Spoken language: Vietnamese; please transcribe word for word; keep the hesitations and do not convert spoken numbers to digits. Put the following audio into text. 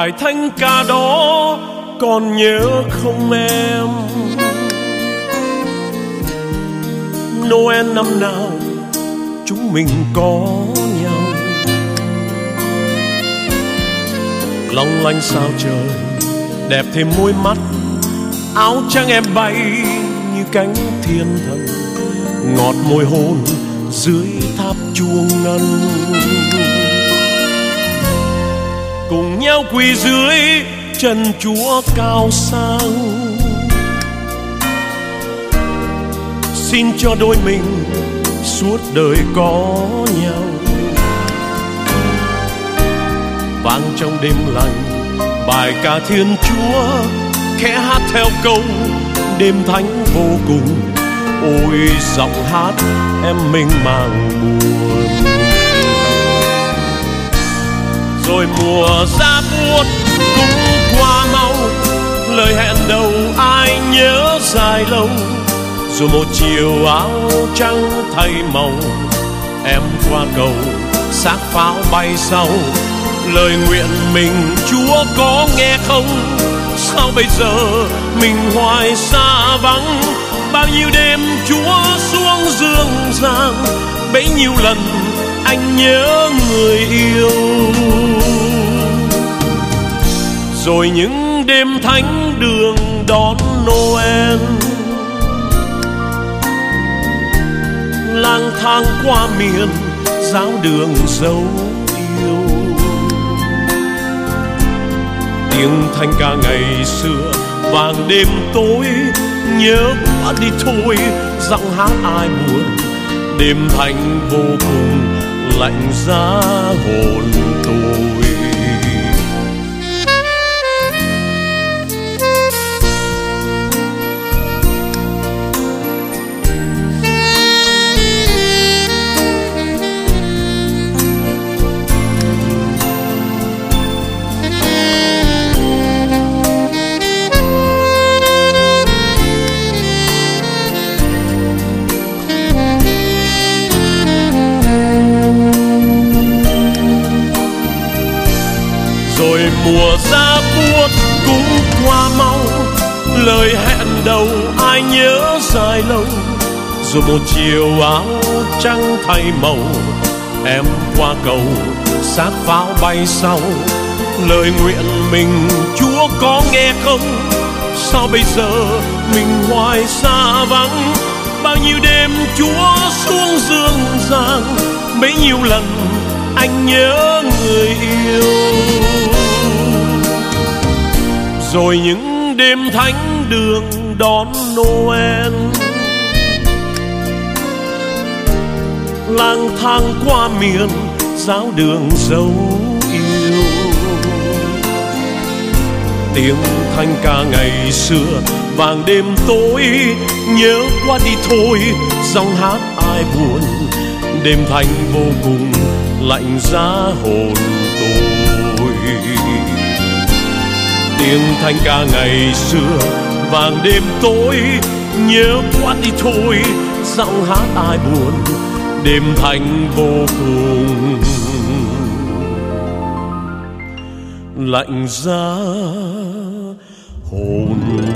bài thanh ca đó còn nhớ không em? Noel năm nào chúng mình có nhau, long lanh sao trời đẹp thêm môi mắt, áo trắng em bay như cánh thiên thần, ngọt môi hôn dưới tháp chuông ngân. Cùng nhau quỳ dưới chân Chúa cao sang, xin cho đôi mình suốt đời có nhau. Vang trong đêm lạnh bài ca Thiên Chúa, khẽ hát theo câu đêm thánh vô cùng. Ôi giọng hát em mênh mang buồn. Rồi mùa giá buốt cũng qua mau, lời hẹn đầu ai nhớ dài lâu. Rồi một chiều áo trắng thay màu, em qua cầu xác pháo bay sau. Lời nguyện mình Chúa có nghe không? Sao bây giờ mình hoài xa vắng? Bao nhiêu đêm Chúa xuống dương gian, bấy nhiêu lần anh nhớ người yêu. Rồi những đêm thánh đường đón Noel, lang thang qua miền giáo đường dấu yêu. Tiếng thanh ca ngày xưa vang đêm tối, nhớ quá đi thôi giọng hát ai buồn. Đêm thanh vô cùng lạnh giá hồn tôi. Rồi mùa giá buốt cũng qua mau, lời hẹn đầu ai nhớ dài lâu. Rồi một chiều áo trắng thay màu, em qua cầu xác pháo bay sau. Lời nguyện mình Chúa có nghe không? Sao bây giờ mình hoài xa vắng? Bao nhiêu đêm Chúa xuống dương gian, bấy nhiêu lần anh nhớ người yêu. Rồi những đêm thánh đường đón Noel, lang thang qua miền giáo đường dấu yêu. Tiếng thanh ca ngày xưa vang đêm tối, nhớ qua đi thôi giọng hát ai buồn. Đêm thanh vô cùng lạnh giá hồn tôi. Tiếng thanh ca ngày xưa vang đêm tối, nhớ quá đi thôi giọng hát ai buồn. Đêm thanh vô cùng lạnh giá hồn